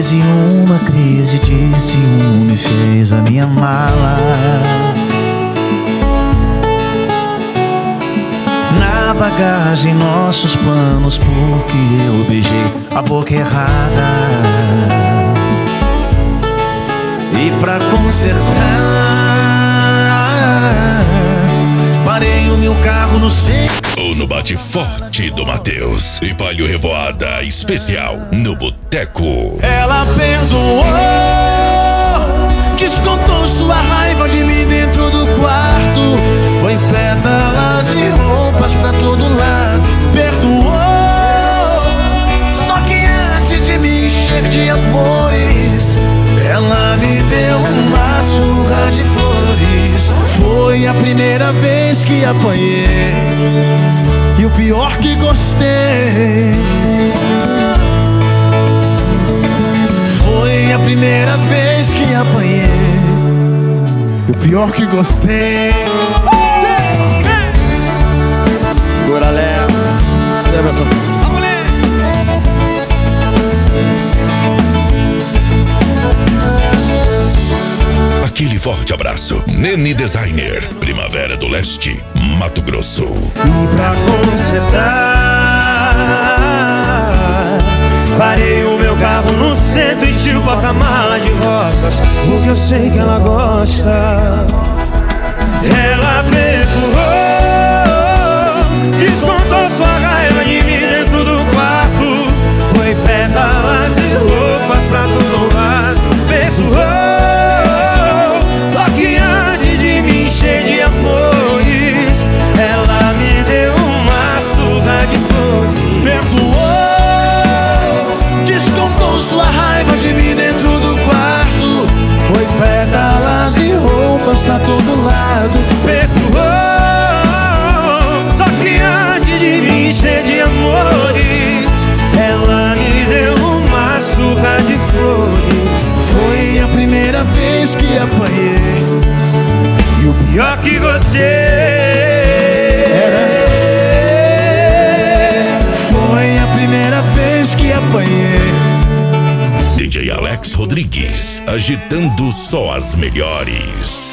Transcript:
crise, uma crise de ciúme fez a minha mala. Na bagagem nossos planos, porque eu beijei a boca errada. E pra consertar, parei o meu carro no centro. Ou no bate forte do Matheus e Palio Revoada especial no Boteco. Ela perdoou, descontou sua raiva de mim dentro do quarto. Foi pétalas e roupas pra todo lado. Perdoou, só que antes de me encher de amores, ela me deu uma surra de flores. Foi a primeira vez que apanhei e o pior que gostei. Foi a primeira vez que apanhei e o pior que gostei. Segura, Léo. Segura, meu sofá. Aquele forte abraço. Nene Designer, Primavera do Leste, Mato Grosso. E pra consertar, parei o meu carro no centro, enchi o porta-mala de rosas, porque eu sei que ela gosta. Ela perdoou, descontou sua raiva de mim dentro do quarto. Foi pétalas e roupas pra todo lado. Perdoou, só que antes de me encher de amores, ela me deu uma surra de flores. Perdoou, descontou sua raiva de mim dentro do quarto. Foi pétalas e roupas pra todo lado. Perdoou, só que antes de me encher de amores, ela me deu uma surra de flores. Foi a primeira vez que apanhei e o pior que gostei. Foi a primeira vez que apanhei. DJ Alex Rodrigues, agitando só as melhores.